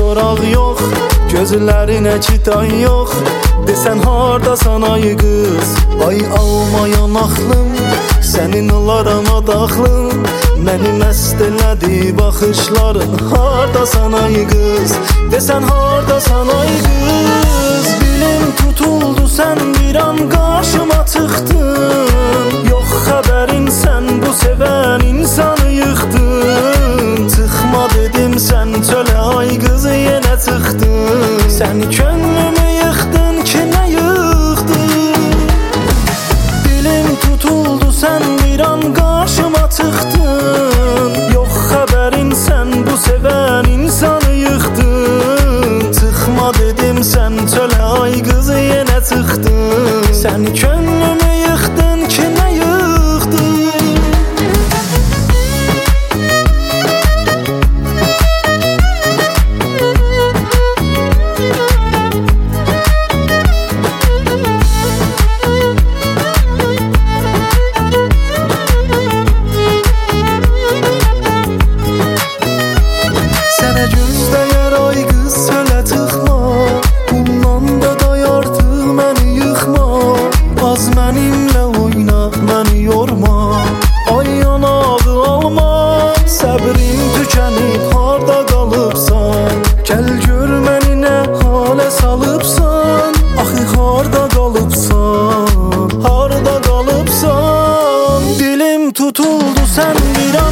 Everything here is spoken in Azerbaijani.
soraq yox, gözlərinə kitan yox. Desən hardasan ay qız, ay almayan axlım, sənin olarama daxlım. Məni məst elədi baxışların, hardasan ay qız, desən hardasan ay qız. Dilim tutuldu, sən bir an qarşıma çıxdın. Yox xəbərin, sən bu sevən insanı yıxdın. Çıxma dedim, sən çölə ay qız yenə çıxdın. Sən könlümü yıxdın ki nə yıxdın. Dilim tutuldu, sən bir an qarşıma çıxdın. Yox xəbərin, sən bu sevən insanı yıxdın. Çıxma dedim, sən çölə ay qız yenə çıxdın. Sən könlümü yıxdın ki nə yıxdın. Sənə göz dəyər ay qız, sölə çıxma. Bundan da day artıq məni yıxma. Az mənimlə oyna, məni yorma. Ay yanağı alma, səbrim tükənib, harda qalıbsan. Gəl gör məni nə halə salıbsan. Axı harda qalıbsan, harda qalıbsan. Dilim tutuldu, sən bir an